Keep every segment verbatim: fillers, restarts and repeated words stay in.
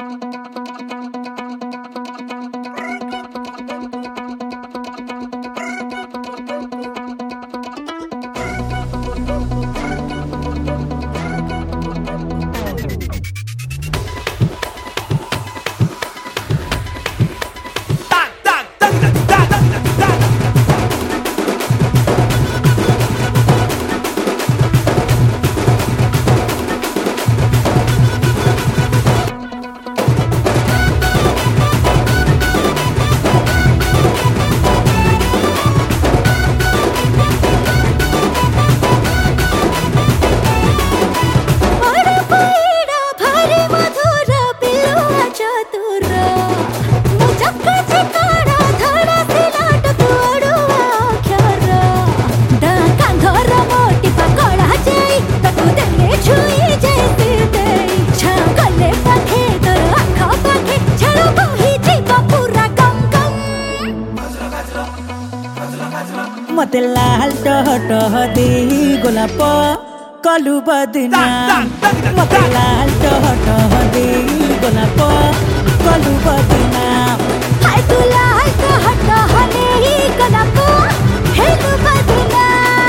मते लाल टह टह दे गोलाप कलु बदना मते लाल टह टह दे गोलाप कलु बदना हाय तू लाल टह टह दे गोलाप हेलु बदना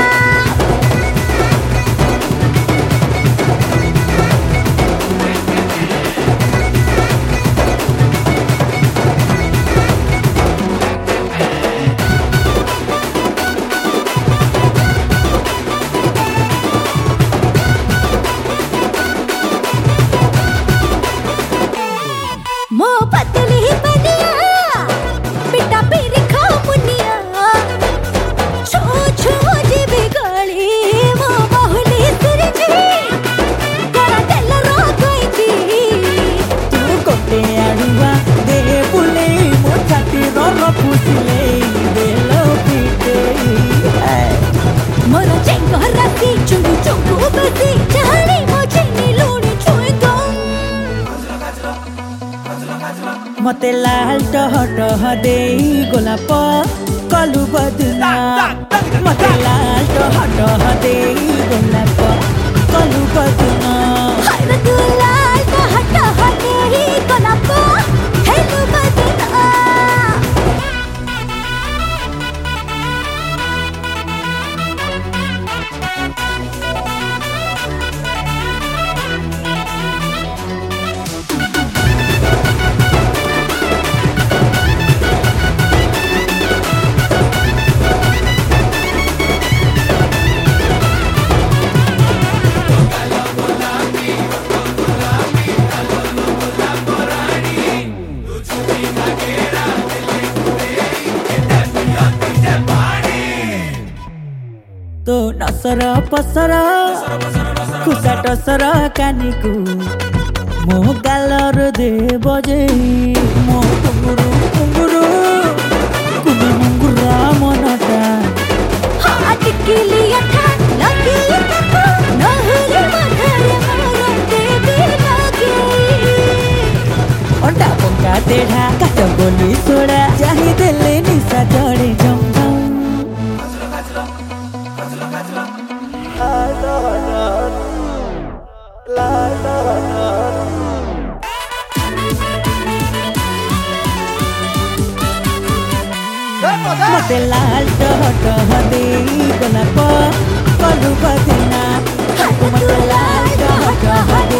मो पतली बनिया बिटा पीर खा मुनिया छो छो जी बिगड़ी मो बहुली सुरजी करा दिल रो गई जी तू कोटे आड़ुआ दे बुले मो छाती रो फुसले दे लो पीटे मोर चेंग राती चुनु चुंगू बसी चाहनी मुझे नीलूनी छुई गम मते लाल टह टह दे गोलाप कलु बदना मते लाल टह टह दे गोलाप कलु बदना हाय रे तू लाल टह टह दे गोलाप हेलु बदना तो नसर पसर खुसा टसर कानिकु मो गालर दे बजे मो कुंगुरु कुंगुरु कुनी मुंगुरा मनटा हाथ किलिया था लगी तको नहरे मधरे मरते बिलागे अंडा पंका तेढ़ा काट गोली सोड़ा चाही देले निशा चढ़े झम झम मते लाल टह टह दे गोलाप कलु बदना हाय तू लाल टह टह